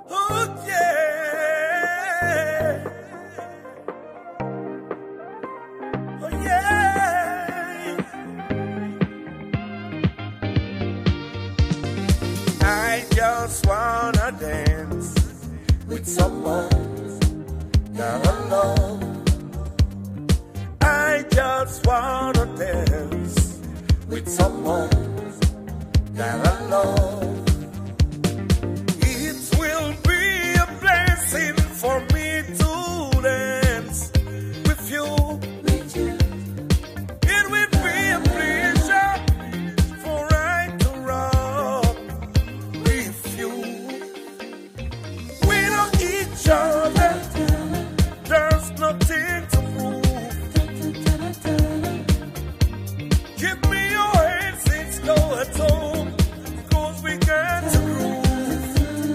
Oh yeah. Oh yeah. I just wanna dance with someone that I love. I just wanna dance with someone that I love. It will be a blessing for me to dance with you. It will be a pleasure for I to rock with you. We know each other. There's nothing to prove. Give me your hand since go at home, 'cause we got to groove.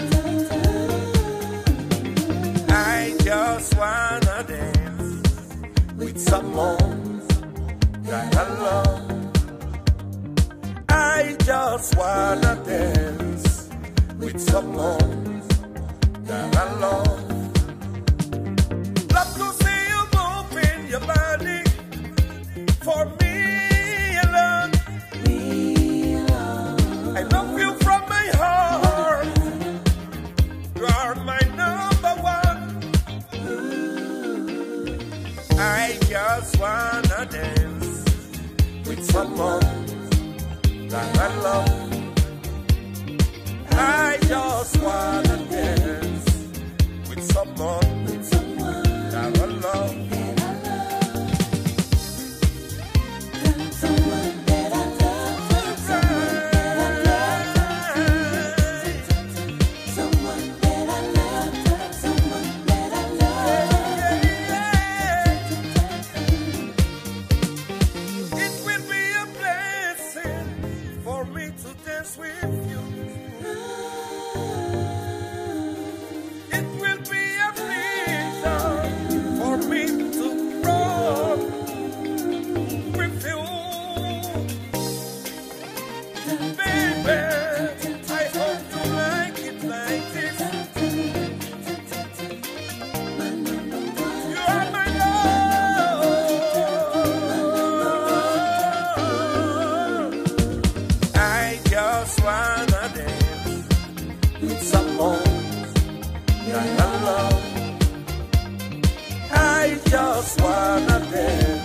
I just wanna dance with someone that I love. I just wanna dance with someone that I love. Love to see you moving your body for me alone. I love you from my heart. You are my number one. I just wanna dance with someone that I love. I just wanna dance with someone that I love. It will be a blessing for me to dance with you. It will be a pleasure for me to rock with you. Baby, I hope you like it like this. You are my love. I just wanna dance with someone that I love. I just wanna dance